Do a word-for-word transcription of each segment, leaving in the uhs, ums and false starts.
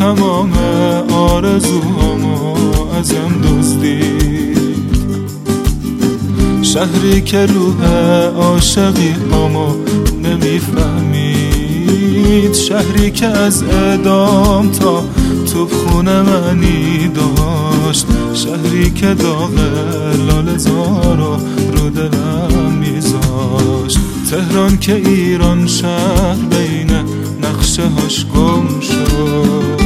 تمام آرزوهامو ازم دزدید، شهری که روح عاشقی هامو نمیفهمید، شهری که از اعدام تا توپ خونه منی داشت، شهری که داغ لاله زارو رو دلم میذاشت. تهران که ایران شهر بین نقشه هاش گم شد،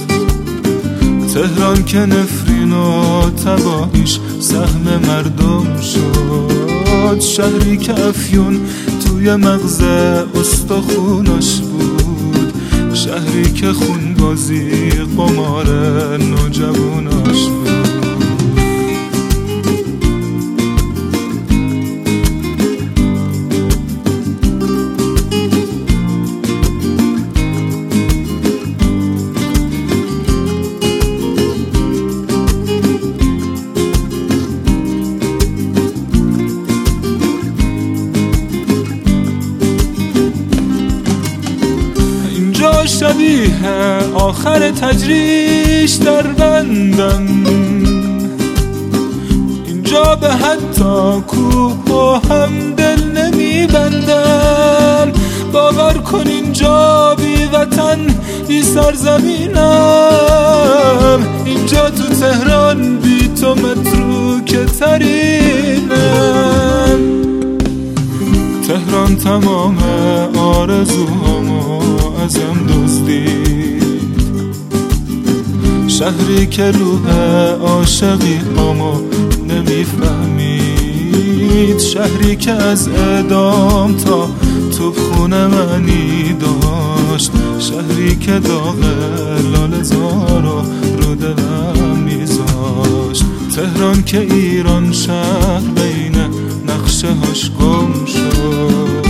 تهران که نفرین و تباهیش سهم مردم شد، شهری که افیون توی مغز استخوناش بود، شهری که خون بازی قمار نوجواناش بود. شبیه آخر تجریش در بندم، اینجا به حتی کوه و هم دل نمی بندم. باور کن اینجا بی وطن بی سرزمینم، اینجا تو تهران بی تو متروک ترینم. تهران تمام آرزوهامو ازم دزدید، شهری که روح عاشقی هامو نمیفهمید، شهری که از اعدام تا توپ خونه منی داشت، شهری که داغ لاله زارو رو دلم میذاشت. تهران که ایران شهر بین نقشه هاش گم شد،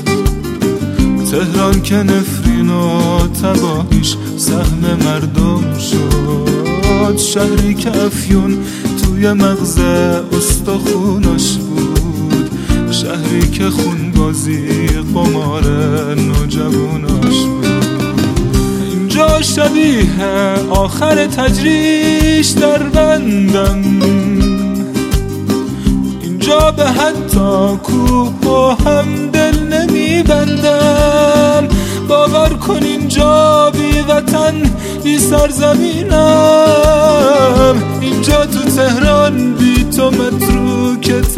تهران که نفرین و تباهیش سهم مردم شد، شهری که افیون توی مغز استخوناش بود، شهری که خون بازی قمار نوجواناش بود. اینجا شبیه آخر تجریش در بندم، اینجا به حتی کوه و هم دل نمی بندم. باور کن اینجا بی وطن بی سرزمینم، اینجا تو تهران بی تو متروک